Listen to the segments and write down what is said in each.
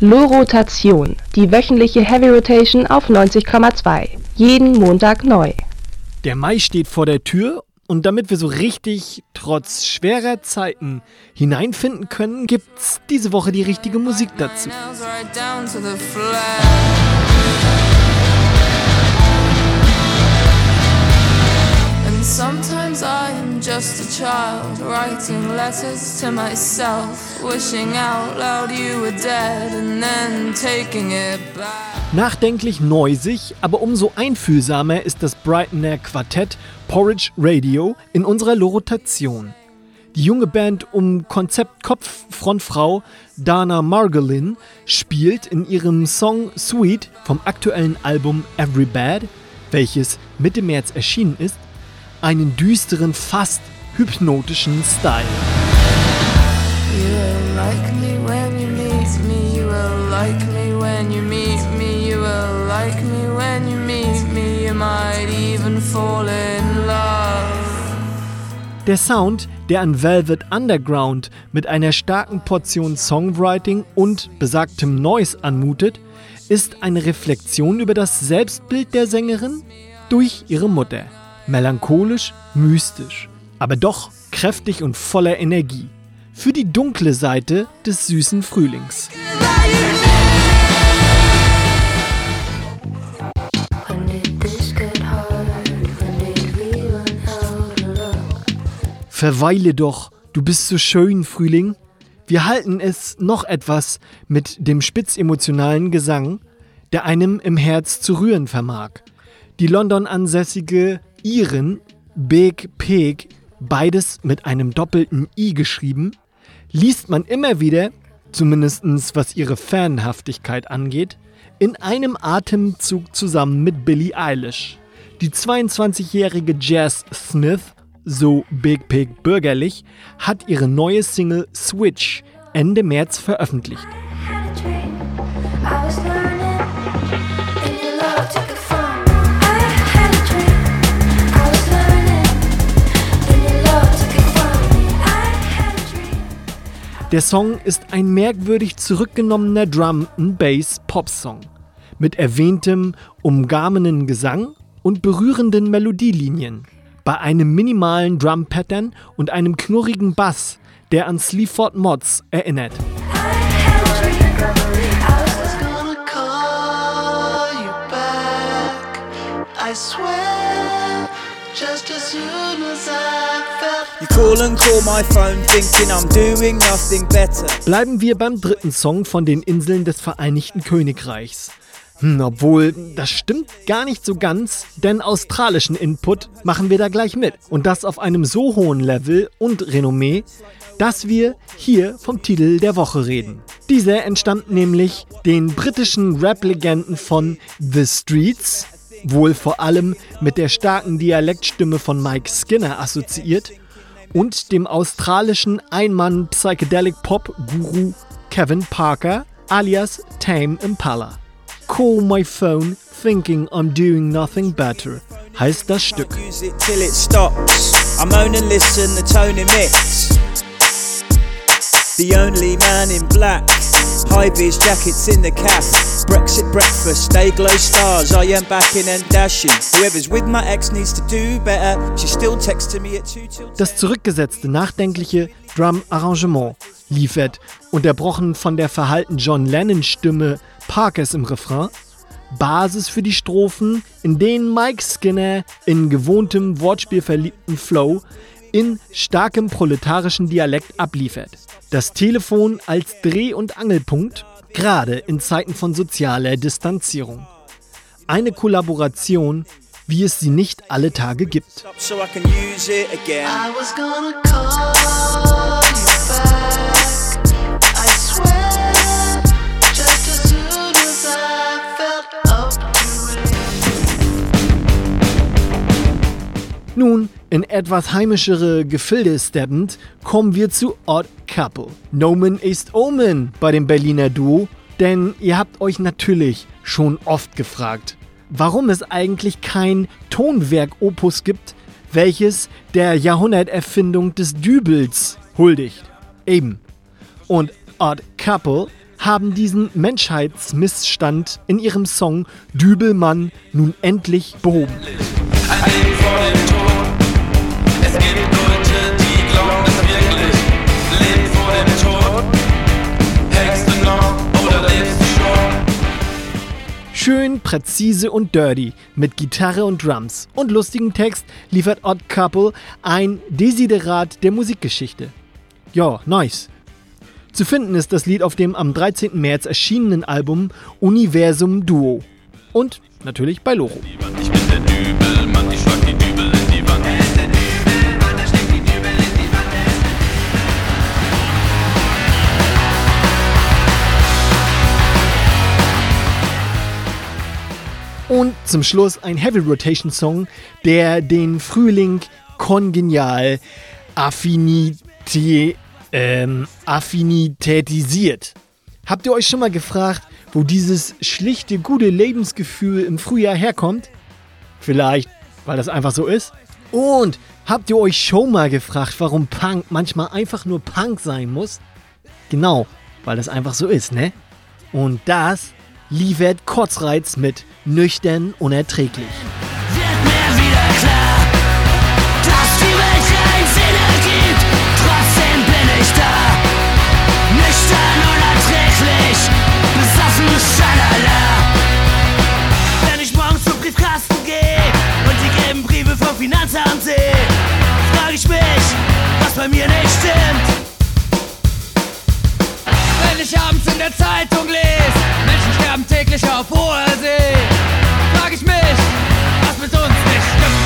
Lo-Rotation, die wöchentliche Heavy Rotation auf 90,2. Jeden Montag neu. Der Mai steht vor der Tür und damit wir so richtig trotz schwerer Zeiten hineinfinden können, gibt's diese Woche die richtige Musik dazu. Sometimes I am just a child, writing letters to myself, wishing out loud you were dead and then taking it back. Nachdenklich neusig, aber umso einfühlsamer ist das Brightoner Quartett Porridge Radio in unserer Lo-Rotation. Die junge Band um Konzept-Kopf-Frontfrau Dana Margolin spielt in ihrem Song Sweet vom aktuellen Album Every Bad, welches Mitte März erschienen ist, einen düsteren, fast hypnotischen Style. You will like me when you meet me, you will like me when you meet me, you will like me when you meet me, you might even fall in love. Der Sound, der an Velvet Underground mit einer starken Portion Songwriting und besagtem Noise anmutet, ist eine Reflexion über das Selbstbild der Sängerin durch ihre Mutter. Melancholisch, mystisch, aber doch kräftig und voller Energie. Für die dunkle Seite des süßen Frühlings. Verweile doch, du bist so schön, Frühling. Wir halten es noch etwas mit dem spitzemotionalen Gesang, der einem im Herz zu rühren vermag. Die London ansässige Iren, Big Pig, beides mit einem doppelten I geschrieben, liest man immer wieder, zumindest was ihre Fanhaftigkeit angeht, in einem Atemzug zusammen mit Billie Eilish. Die 22-jährige Jazz Smith, so Big Pig bürgerlich, hat ihre neue Single Switch Ende März veröffentlicht. Der Song ist ein merkwürdig zurückgenommener Drum-and-Bass-Pop-Song mit erwähntem, umgarmenden Gesang und berührenden Melodielinien. Bei einem minimalen Drum-Pattern und einem knurrigen Bass, der an Sleaford Mods erinnert. Bleiben wir beim dritten Song von den Inseln des Vereinigten Königreichs. Obwohl, das stimmt gar nicht so ganz, denn australischen Input machen wir da gleich mit. Und das auf einem so hohen Level und Renommee, dass wir hier vom Titel der Woche reden. Dieser entstammt nämlich den britischen Rap-Legenden von The Streets, wohl vor allem mit der starken Dialektstimme von Mike Skinner assoziiert, und dem australischen Ein-Mann-Psychedelic-Pop-Guru Kevin Parker alias Tame Impala. Call my phone, thinking I'm doing nothing better, heißt das Stück. The only man in black, high-vis jackets in the calf, Brexit breakfast, day glow stars, I am backing and dashing. Whoever's with my ex needs to do better, she still texting me at 2 till 10. Das zurückgesetzte, nachdenkliche Drum-Arrangement liefert, unterbrochen von der verhalten John Lennon-Stimme Parkers im Refrain, Basis für die Strophen, in denen Mike Skinner in gewohntem, wortspielverliebten Flow in starkem proletarischen Dialekt abliefert. Das Telefon als Dreh- und Angelpunkt, gerade in Zeiten von sozialer Distanzierung. Eine Kollaboration, wie es sie nicht alle Tage gibt. Nun, in etwas heimischere Gefilde steppend, kommen wir zu Odd Couple. Nomen ist Omen bei dem Berliner Duo, denn ihr habt euch natürlich schon oft gefragt, warum es eigentlich kein Tonwerk-Opus gibt, welches der Jahrhunderterfindung des Dübels huldigt. Eben. Und Odd Couple haben diesen Menschheitsmissstand in ihrem Song Dübelmann nun endlich behoben. Ein Leben vor dem Tod. Es gibt Leute, die glauben es wirklich. Leben vor dem Tod. Hängst du noch oder lebst du schon? Schön, präzise und dirty, mit Gitarre und Drums und lustigem Text liefert Odd Couple ein Desiderat der Musikgeschichte. Ja, nice. Zu finden ist das Lied auf dem am 13. März erschienenen Album Universum Duo. Und natürlich bei Loro. Ich bin der Dübelmann, ich schlag die Dübel in die Wand. Er ist der Dübelmann, der schlägt die Dübel in die Wand. Und zum Schluss ein Heavy Rotation Song, der den Frühling kongenial affinitätisiert. Habt ihr euch schon mal gefragt, wo dieses schlichte, gute Lebensgefühl im Frühjahr herkommt? Vielleicht, weil das einfach so ist? Und habt ihr euch schon mal gefragt, warum Punk manchmal einfach nur Punk sein muss? Genau, weil das einfach so ist, ne? Und das liefert Kotzreiz mit Nüchtern unerträglich. Wird mir wieder klar, dass die Welt keinen Sinn ergibt. Trotzdem bin ich da, nüchtern unerträglich, besoffen schalala. Wenn ich morgens zum Briefkasten gehe und die gelben Briefe vom Finanzamt sehe, frage ich mich, was bei mir nicht stimmt. Wenn ich abends in der Zeitung lese, Menschen sterben täglich auf hoher See, frag ich mich, was mit uns nicht stimmt.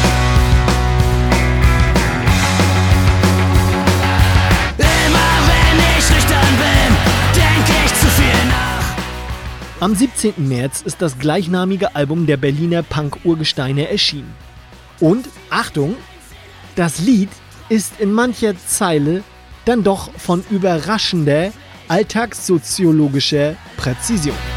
Immer wenn ich nüchtern bin, denk ich zu viel nach. Am 17. März ist das gleichnamige Album der Berliner Punk-Urgesteine erschienen. Und, Achtung, das Lied ist in mancher Zeile dann doch von überraschender alltagssoziologischer Präzision.